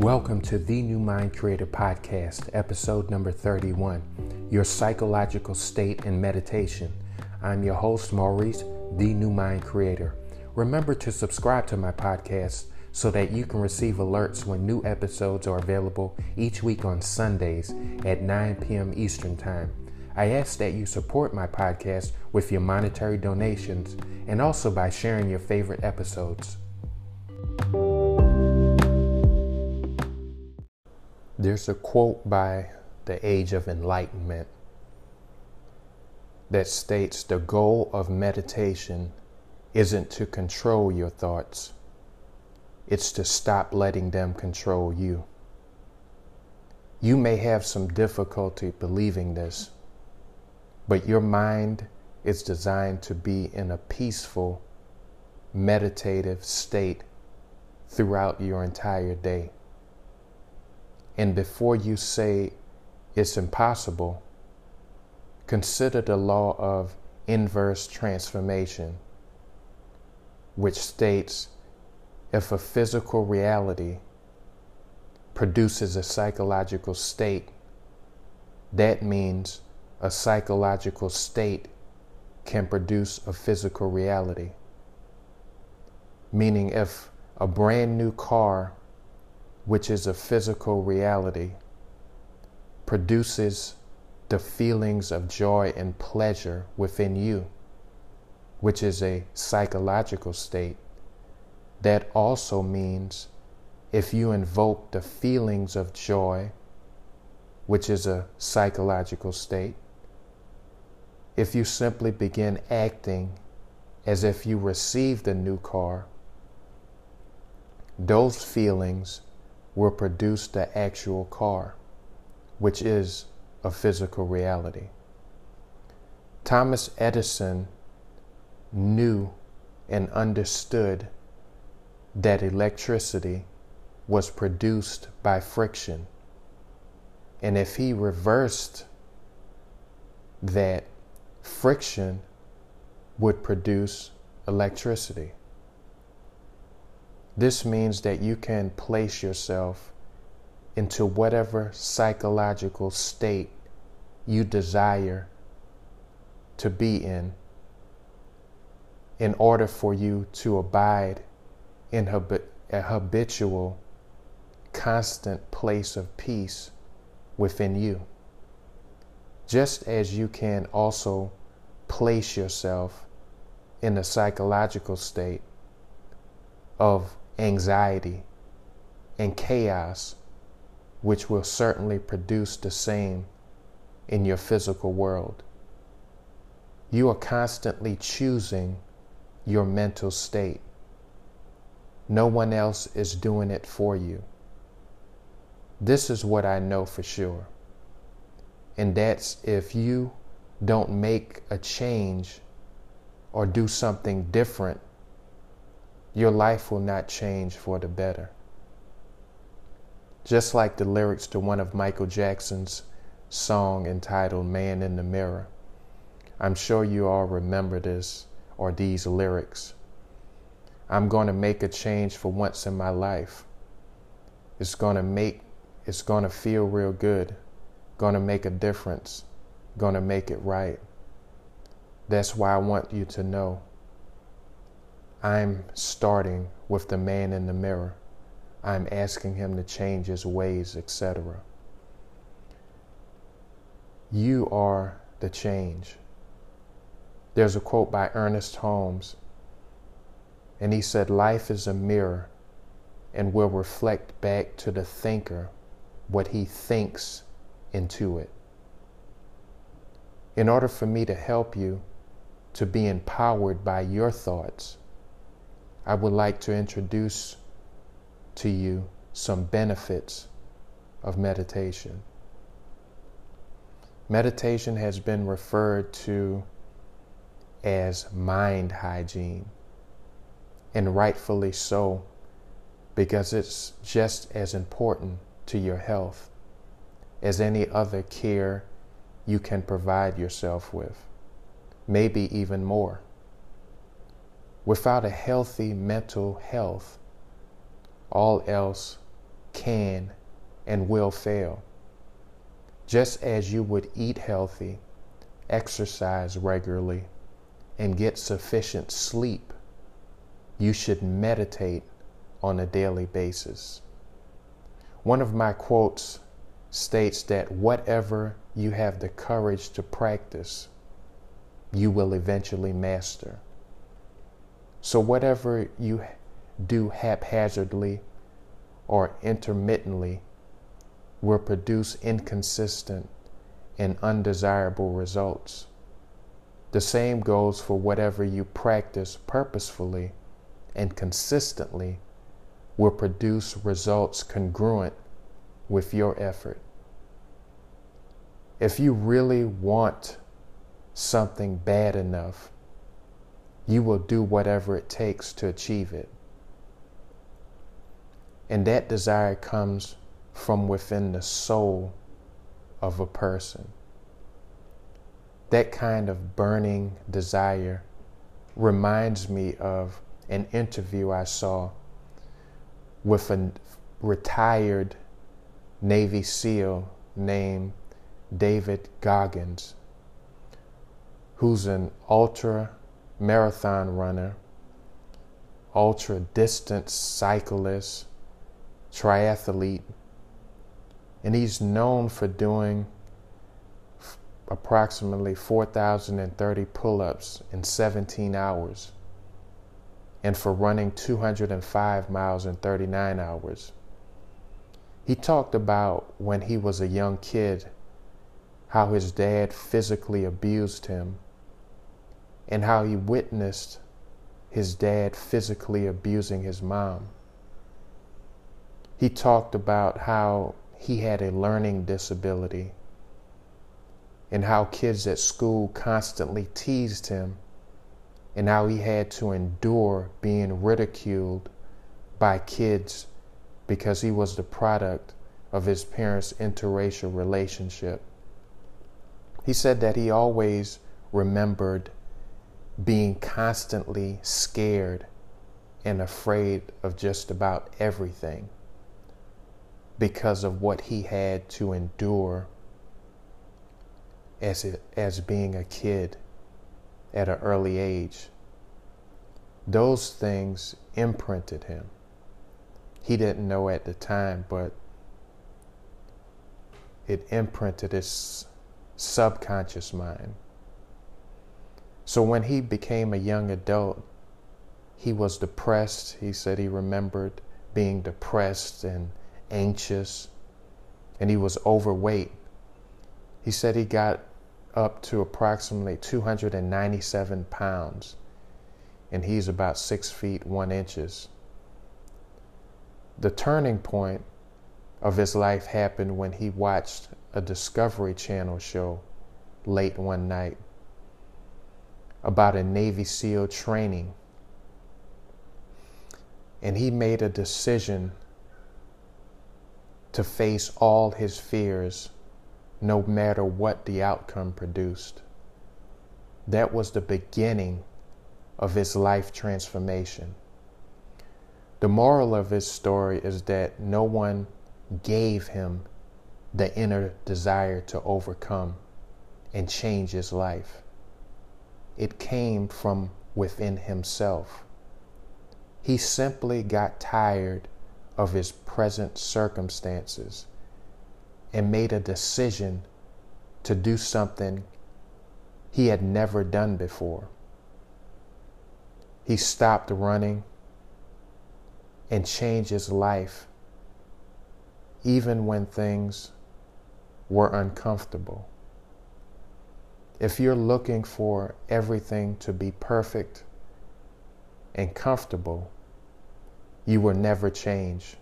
Welcome to the New Mind Creator Podcast, episode number 31, Your Psychological State in Meditation. I'm your host, Maurice, the New Mind Creator. Remember to subscribe to my podcast so that you can receive alerts when new episodes are available each week on Sundays at 9 p.m. Eastern Time. I ask that you support my podcast with your monetary donations and also by sharing your favorite episodes. There's a quote by the Age of Enlightenment that states the goal of meditation isn't to control your thoughts, it's to stop letting them control you. You may have some difficulty believing this, but your mind is designed to be in a peaceful, meditative state throughout your entire day. And before you say it's impossible, consider the law of inverse transformation, which states if a physical reality produces a psychological state, that means a psychological state can produce a physical reality. Meaning if a brand new car, which is a physical reality, produces the feelings of joy and pleasure within you, which is a psychological state, that also means if you invoke the feelings of joy, which is a psychological state, if you simply begin acting as if you received a new car, those feelings will produce the actual car, which is a physical reality. Thomas Edison knew and understood that electricity was produced by friction. And if he reversed that, friction would produce electricity. This means that you can place yourself into whatever psychological state you desire to be in order for you to abide in a habitual, constant place of peace within you. Just as you can also place yourself in a psychological state of anxiety and chaos, which will certainly produce the same in your physical world. You are constantly choosing your mental state. No one else is doing it for you. This is what I know for sure. And that's if you don't make a change or do something different, your life will not change for the better. Just like the lyrics to one of Michael Jackson's song entitled Man in the Mirror. I'm sure you all remember this or these lyrics. I'm going to make a change for once in my life. It's going to feel real good. Going to make a difference. Going to make it right. That's why I want you to know I'm starting with the man in the mirror. I'm asking him to change his ways, etc. You are the change. There's a quote by Ernest Holmes, and he said, life is a mirror and will reflect back to the thinker what he thinks into it. In order for me to help you to be empowered by your thoughts, I would like to introduce to you some benefits of meditation. Meditation has been referred to as mind hygiene, and rightfully so, because it's just as important to your health as any other care you can provide yourself with, maybe even more. Without a healthy mental health, all else can and will fail. Just as you would eat healthy, exercise regularly, and get sufficient sleep, you should meditate on a daily basis. One of my quotes states that whatever you have the courage to practice, you will eventually master. So whatever you do haphazardly or intermittently will produce inconsistent and undesirable results. The same goes for whatever you practice purposefully and consistently will produce results congruent with your effort. If you really want something bad enough, you will do whatever it takes to achieve it. And that desire comes from within the soul of a person. That kind of burning desire reminds me of an interview I saw with a retired Navy SEAL named David Goggins, who's an ultra marathon runner, ultra distance cyclist, triathlete, and he's known for doing approximately 4,030 pull-ups in 17 hours and for running 205 miles in 39 hours. He talked about when he was a young kid, how his dad physically abused him and how he witnessed his dad physically abusing his mom. He talked about how he had a learning disability and how kids at school constantly teased him and how he had to endure being ridiculed by kids because he was the product of his parents' interracial relationship. He said that he always remembered being constantly scared and afraid of just about everything because of what he had to endure as being a kid at an early age. Those things imprinted him. He didn't know at the time, but it imprinted his subconscious mind. So when he became a young adult, he was depressed. He said he remembered being depressed and anxious, and he was overweight. He said he got up to approximately 297 pounds, and he's about 6 feet 1 inch. The turning point of his life happened when he watched a Discovery Channel show late one night about a Navy SEAL training. And he made a decision to face all his fears, no matter what the outcome produced. That was the beginning of his life transformation. The moral of his story is that no one gave him the inner desire to overcome and change his life. It came from within himself. He simply got tired of his present circumstances and made a decision to do something he had never done before. He stopped running and changed his life even when things were uncomfortable. If you're looking for everything to be perfect and comfortable, you will never change.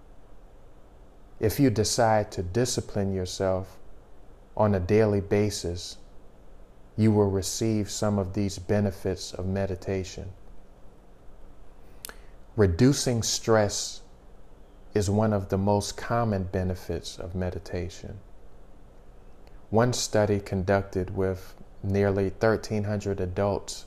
If you decide to discipline yourself on a daily basis, you will receive some of these benefits of meditation. Reducing stress is one of the most common benefits of meditation. One study conducted with nearly 1,300 adults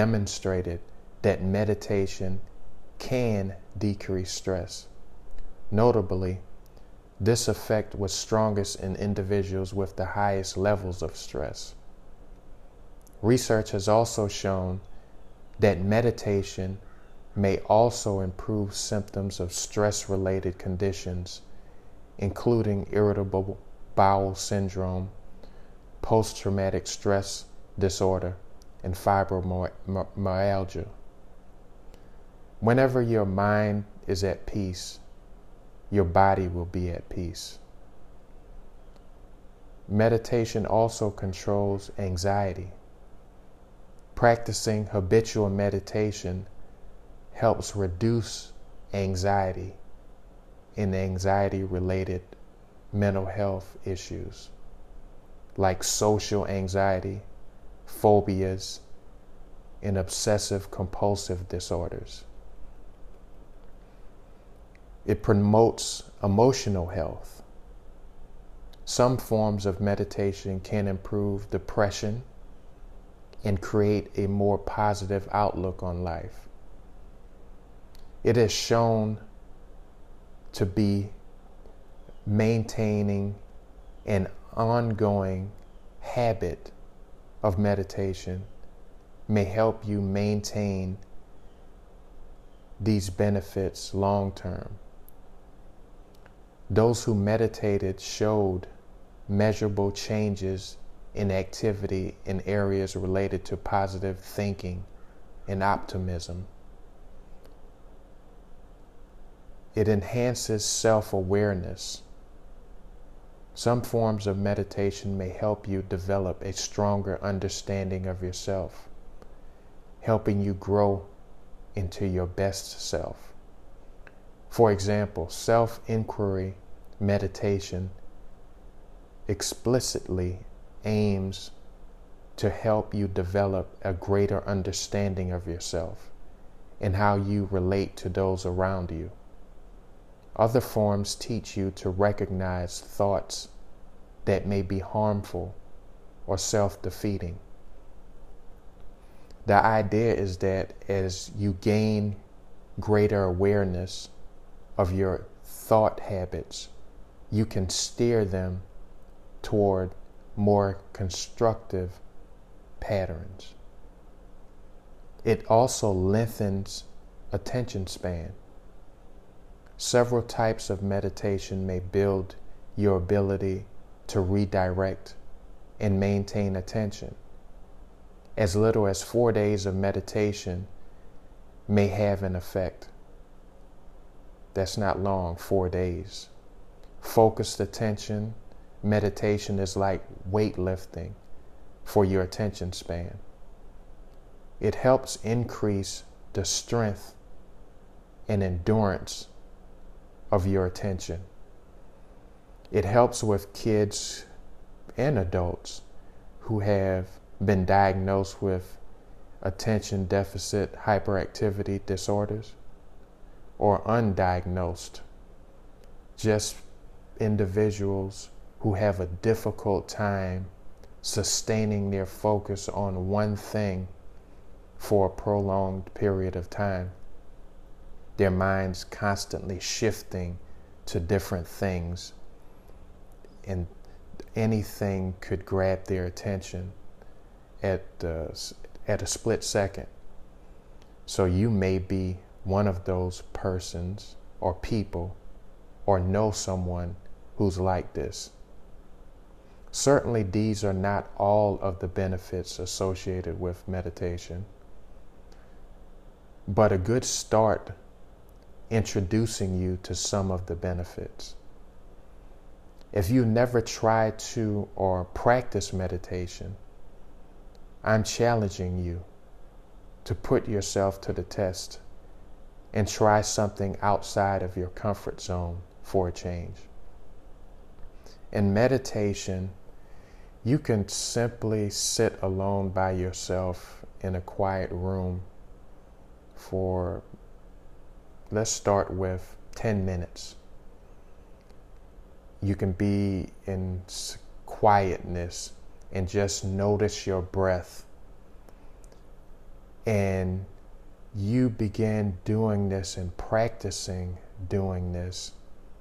demonstrated that meditation can decrease stress. Notably, this effect was strongest in individuals with the highest levels of stress. Research has also shown that meditation may also improve symptoms of stress-related conditions, including irritable bowel syndrome, post-traumatic stress disorder, and fibromyalgia. Whenever your mind is at peace, your body will be at peace. Meditation also controls anxiety. Practicing habitual meditation helps reduce anxiety and anxiety-related mental health issues like social anxiety, phobias, and obsessive-compulsive disorders. It promotes emotional health. Some forms of meditation can improve depression and create a more positive outlook on life. It is shown to be maintaining an ongoing habit of meditation may help you maintain these benefits long term. Those who meditated showed measurable changes in activity in areas related to positive thinking and optimism. It enhances self-awareness. Some forms of meditation may help you develop a stronger understanding of yourself, helping you grow into your best self. For example, self-inquiry meditation explicitly aims to help you develop a greater understanding of yourself and how you relate to those around you. Other forms teach you to recognize thoughts that may be harmful or self-defeating. The idea is that as you gain greater awareness of your thought habits, you can steer them toward more constructive patterns. It also lengthens attention span. Several types of meditation may build your ability to redirect and maintain attention. As little as 4 days of meditation may have an effect. That's not long, 4 days. Focused attention meditation is like weightlifting for your attention span. It helps increase the strength and endurance of your attention. It helps with kids and adults who have been diagnosed with attention deficit hyperactivity disorders or undiagnosed, just individuals who have a difficult time sustaining their focus on one thing for a prolonged period of time. Their minds constantly shifting to different things, and anything could grab their attention at a split second. So you may be one of those persons or people or know someone who's like this. Certainly these are not all of the benefits associated with meditation, but a good start introducing you to some of the benefits. If you never tried to or practice meditation, I'm challenging you to put yourself to the test and try something outside of your comfort zone for a change. In meditation, you can simply sit alone by yourself in a quiet room for, let's start with 10 minutes. You can be in quietness and just notice your breath. And you begin doing this and practicing doing this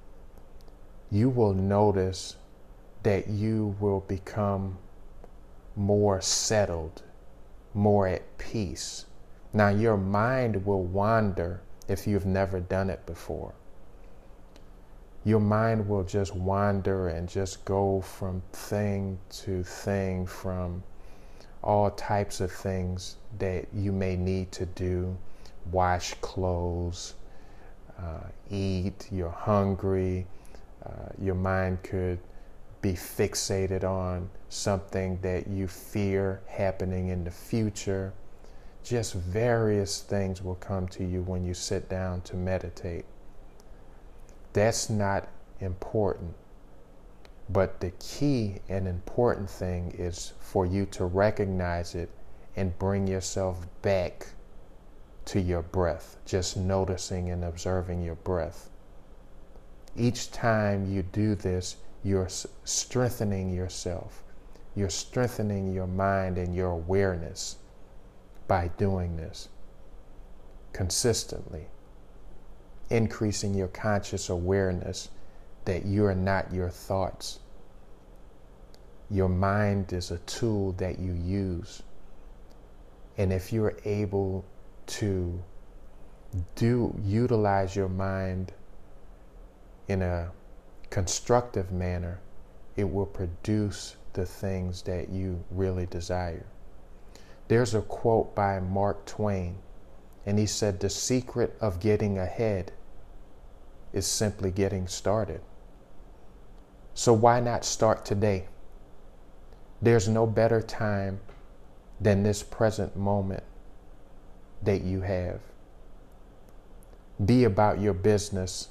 you will notice that you will become more settled, more at peace. Now, your mind will wander if you've never done it before. Your mind will just wander and just go from thing to thing, from all types of things that you may need to do. Wash clothes, eat, you're hungry. Your mind could be fixated on something that you fear happening in the future. Just various things will come to you when you sit down to meditate. That's not important. But the key and important thing is for you to recognize it and bring yourself back to your breath, just noticing and observing your breath. Each time you do this, you're strengthening yourself. You're strengthening your mind and your awareness by doing this consistently, increasing your conscious awareness that you are not your thoughts. Your mind is a tool that you use. And if you're able to utilize your mind in a constructive manner, it will produce the things that you really desire. There's a quote by Mark Twain, and he said, "The secret of getting ahead is simply getting started." So why not start today? There's no better time than this present moment that you have. Be about your business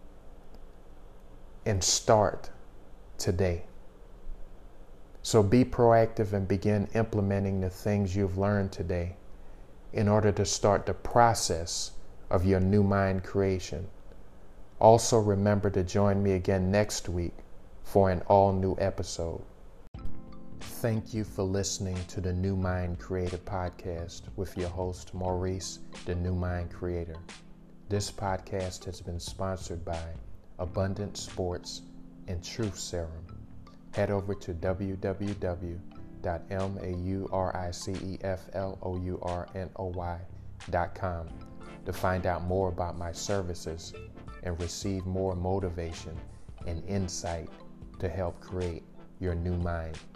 and start today. So be proactive and begin implementing the things you've learned today in order to start the process of your new mind creation. Also remember to join me again next week for an all-new episode. Thank you for listening to the New Mind Creator podcast with your host, Maurice, the New Mind Creator. This podcast has been sponsored by Abundant Sports and Truth Serum. Head over to www.mauriceflornoy.com to find out more about my services and receive more motivation and insight to help create your new mind.